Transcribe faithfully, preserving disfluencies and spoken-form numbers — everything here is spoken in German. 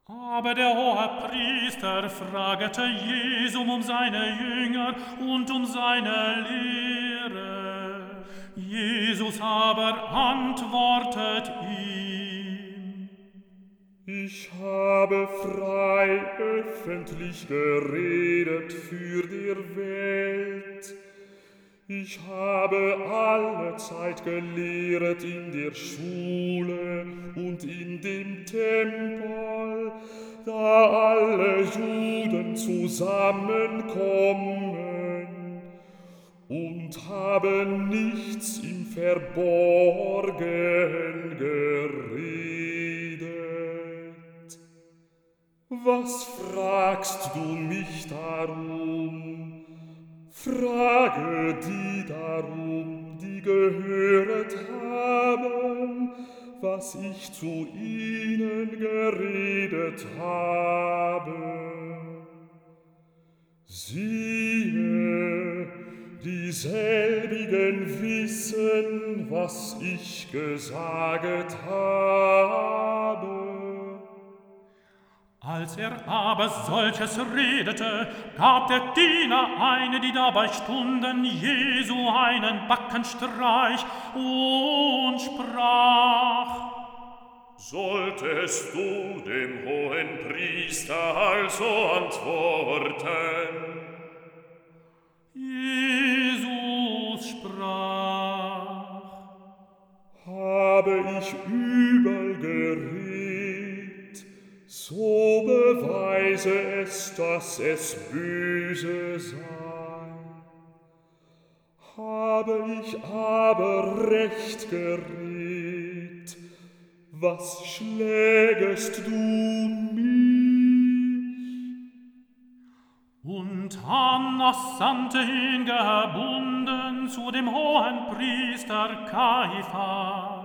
Aber der Hohepriester fragete Jesum um seine Jünger und um seine Lehre. Jesus aber antwortet ihm: Ich habe frei öffentlich geredet für die Welt. Ich habe alle Zeit gelehret in der Schule und in dem Tempel, da alle Juden zusammenkommen, und habe nichts im Verborgenen geredet. Was fragst du mich darum? Frage die darum, die gehöret haben, was ich zu ihnen geredet habe. Siehe, dieselbigen wissen, was ich gesaget habe. Als er aber solches redete, gab der Diener eine, die dabei stunden, Jesu einen Backenstreich und sprach: Solltest du dem Hohenpriester also antworten? Jesus sprach: Habe ich übel geredet, so beweise es, dass es böse sei. Habe ich aber recht geredet, was schlägest du mich? Und Annas sandte ihn gebunden zu dem Hohenpriester Kaiphas.